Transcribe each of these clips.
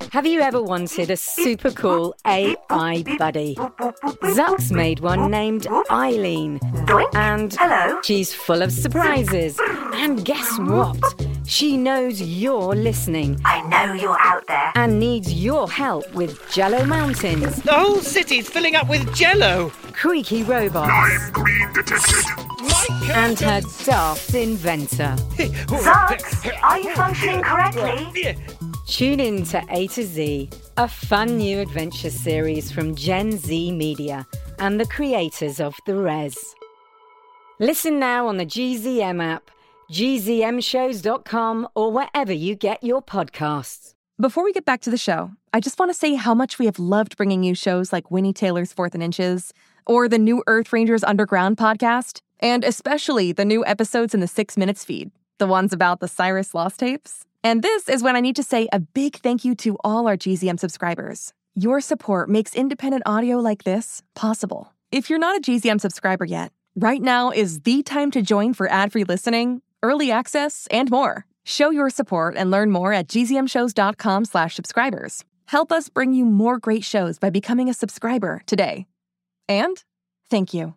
Have you ever wanted a super cool AI buddy? Zuck's made one named Eileen. And she's full of surprises. And guess what? She knows you're listening. I know you're out there. And needs your help with Jello Mountains. The whole city's filling up with Jello. Creaky robots. I'm green detected. And her daft inventor. Zucks, are you functioning correctly? Tune in to A to Z, a fun new adventure series from Gen Z Media and the creators of The Res. Listen now on the GZM app, gzmshows.com, or wherever you get your podcasts. Before we get back to the show, I just want to say how much we have loved bringing you shows like Winnie Taylor's 4th and Inches, or the new Earth Rangers Underground podcast, and especially the new episodes in the 6 Minutes feed, the ones about the Cyrus Lost tapes. And this is when I need to say a big thank you to all our GZM subscribers. Your support makes independent audio like this possible. If you're not a GZM subscriber yet, right now is the time to join for ad-free listening, early access, and more. Show your support and learn more at gzmshows.com/subscribers. Help us bring you more great shows by becoming a subscriber today. And thank you.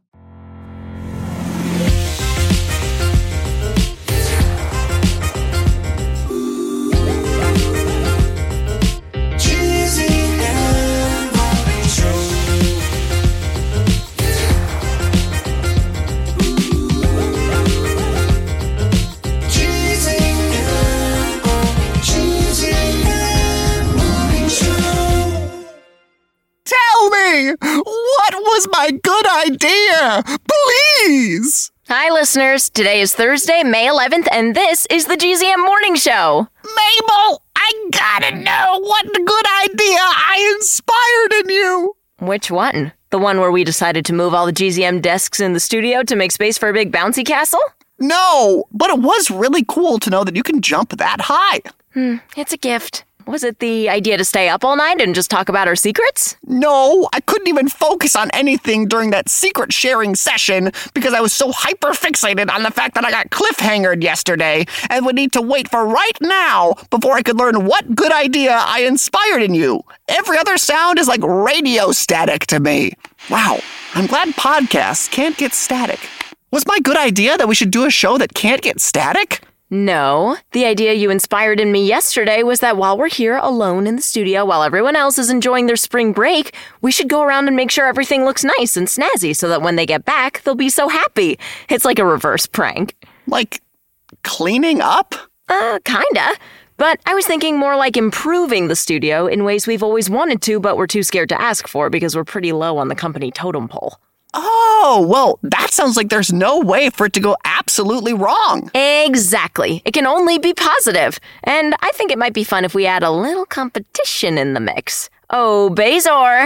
Tell me, what was my good idea? Please! Hi, listeners. Today is Thursday, May 11th, and this is the GZM Morning Show. Mabel, I gotta know what good idea I inspired in you. Which one? The one where we decided to move all the GZM desks in the studio to make space for a big bouncy castle? No, but it was really cool to know that you can jump that high. It's a gift. Was it the idea to stay up all night and just talk about our secrets? No, I couldn't even focus on anything during that secret sharing session because I was so hyper-fixated on the fact that I got cliffhangered yesterday and would need to wait for right now before I could learn what good idea I inspired in you. Every other sound is like radio static to me. Wow, I'm glad podcasts can't get static. Was my good idea that we should do a show that can't get static? No. The idea you inspired in me yesterday was that while we're here alone in the studio while everyone else is enjoying their spring break, we should go around and make sure everything looks nice and snazzy so that when they get back, they'll be so happy. It's like a reverse prank. Like cleaning up? Kinda. But I was thinking more like improving the studio in ways we've always wanted to, but we're too scared to ask for because we're pretty low on the company totem pole. Oh, well, that sounds like there's no way for it to go absolutely wrong. Exactly. It can only be positive. And I think it might be fun if we add a little competition in the mix. Oh, Bezor.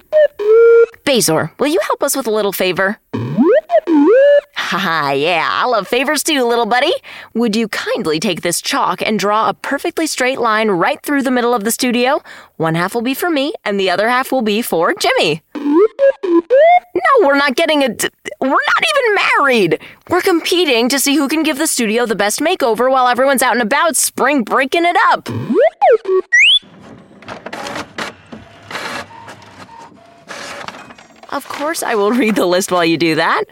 Bezor, will you help us with a little favor? Haha, yeah, I love favors too, little buddy. Would you kindly take this chalk and draw a perfectly straight line right through the middle of the studio? One half will be for me, and the other half will be for Jimmy. No, we're not getting we're not even married. We're competing to see who can give the studio the best makeover while everyone's out and about spring breaking it up. Of course I will read the list while you do that.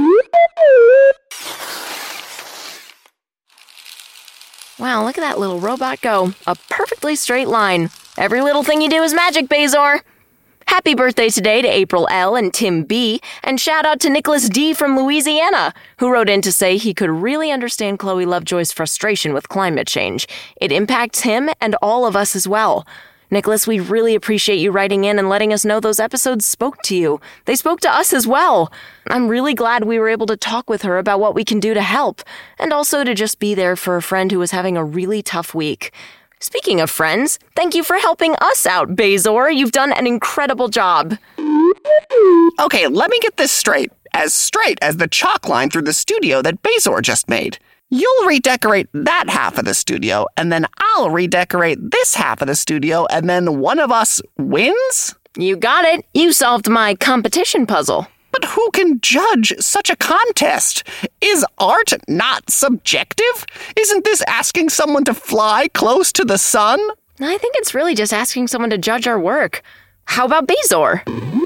Wow, look at that little robot go. A perfectly straight line. Every little thing you do is magic, Bezor. Happy birthday today to April L. and Tim B. And shout out to Nicholas D. from Louisiana, who wrote in to say he could really understand Chloe Lovejoy's frustration with climate change. It impacts him and all of us as well. Nicholas, we really appreciate you writing in and letting us know those episodes spoke to you. They spoke to us as well. I'm really glad we were able to talk with her about what we can do to help, and also to just be there for a friend who was having a really tough week. Speaking of friends, thank you for helping us out, Bezor. You've done an incredible job. Okay, let me get this straight as the chalk line through the studio that Bezor just made. You'll redecorate that half of the studio, and then I'll redecorate this half of the studio, and then one of us wins? You got it. You solved my competition puzzle. But who can judge such a contest? Is art not subjective? Isn't this asking someone to fly close to the sun? I think it's really just asking someone to judge our work. How about Bezor?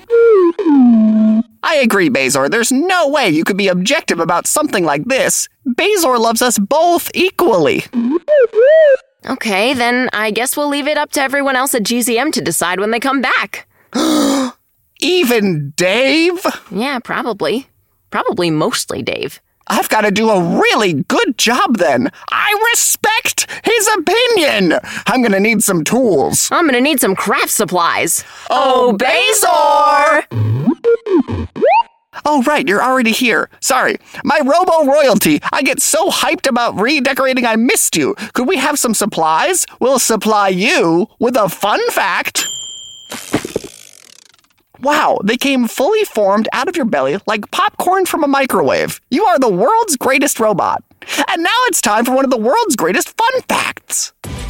I agree, Bezor. There's no way you could be objective about something like this. Bezor loves us both equally. Okay, then I guess we'll leave it up to everyone else at GZM to decide when they come back. Even Dave? Yeah, probably. Probably mostly Dave. I've got to do a really good job then. I respect his opinion. I'm going to need some tools. I'm gonna need some craft supplies. Oh, Bezor! Oh, right, you're already here. Sorry. My robo-royalty. I get so hyped about redecorating I missed you. Could we have some supplies? We'll supply you with a fun fact. Wow, they came fully formed out of your belly like popcorn from a microwave. You are the world's greatest robot. And now it's time for one of the world's greatest fun facts.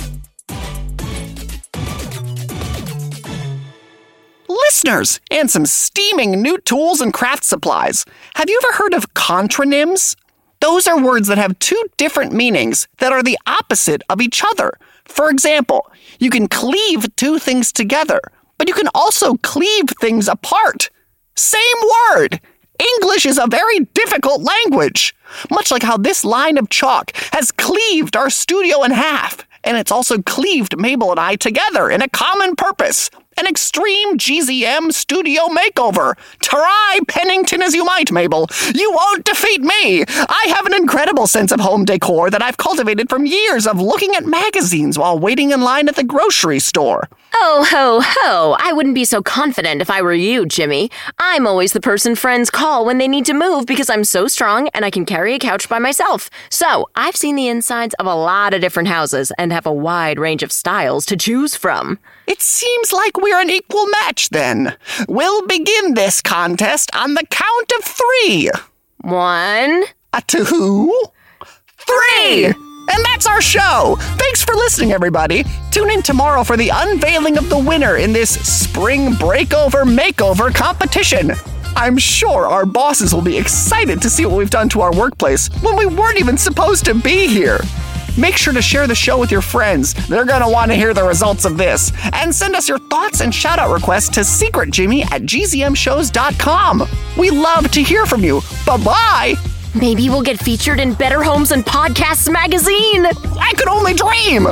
Listeners, and some steaming new tools and craft supplies. Have you ever heard of contronyms? Those are words that have two different meanings that are the opposite of each other. For example, you can cleave two things together, but you can also cleave things apart. Same word. English is a very difficult language. Much like how this line of chalk has cleaved our studio in half. And it's also cleaved Mabel and I together in a common purpose. An extreme GZM studio makeover. Try Pennington as you might, Mabel. You won't defeat me. I have an incredible sense of home decor that I've cultivated from years of looking at magazines while waiting in line at the grocery store. Oh, ho, ho. I wouldn't be so confident if I were you, Jimmy. I'm always the person friends call when they need to move because I'm so strong and I can carry a couch by myself. So, I've seen the insides of a lot of different houses and have a wide range of styles to choose from. It seems like we're an equal match, then. We'll begin this contest on the count of 3. 1, 2, 3! And that's our show! Thanks for listening, everybody! Tune in tomorrow for the unveiling of the winner in this spring breakover makeover competition. I'm sure our bosses will be excited to see what we've done to our workplace when we weren't even supposed to be here. Make sure to share the show with your friends. They're going to want to hear the results of this. And send us your thoughts and shout-out requests to secretjimmy@gzmshows.com. We love to hear from you. Bye-bye! maybe we'll get featured in Better Homes and Podcasts magazine. I could only dream!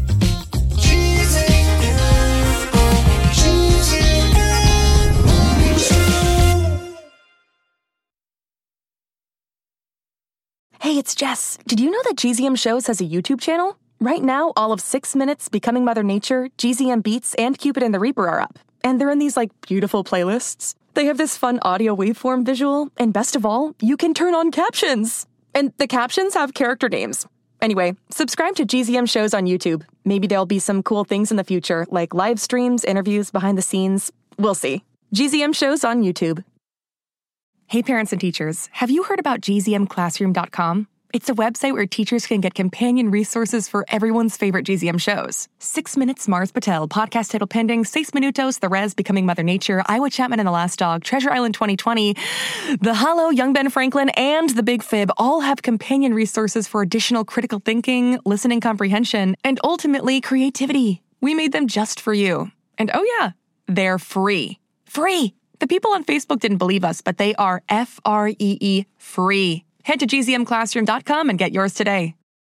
Hey, it's Jess. Did you know that GZM Shows has a YouTube channel? Right now, all of 6 Minutes, Becoming Mother Nature, GZM Beats, and Cupid and the Reaper are up. And they're in these, beautiful playlists. They have this fun audio waveform visual, and best of all, you can turn on captions. And the captions have character names. Anyway, subscribe to GZM Shows on YouTube. Maybe there'll be some cool things in the future, like live streams, interviews, behind the scenes. We'll see. GZM Shows on YouTube. Hey parents and teachers, have you heard about gzmclassroom.com? It's a website where teachers can get companion resources for everyone's favorite GZM shows. 6 Minutes, Mars Patel, Podcast Title Pending, 6 Minutos, The Res, Becoming Mother Nature, Iowa Chapman and the Last Dog, Treasure Island 2020, The Hollow, Young Ben Franklin, and The Big Fib all have companion resources for additional critical thinking, listening comprehension, and ultimately creativity. We made them just for you. And oh yeah, they're free. Free! The people on Facebook didn't believe us, but they are free. Head to gzmclassroom.com and get yours today.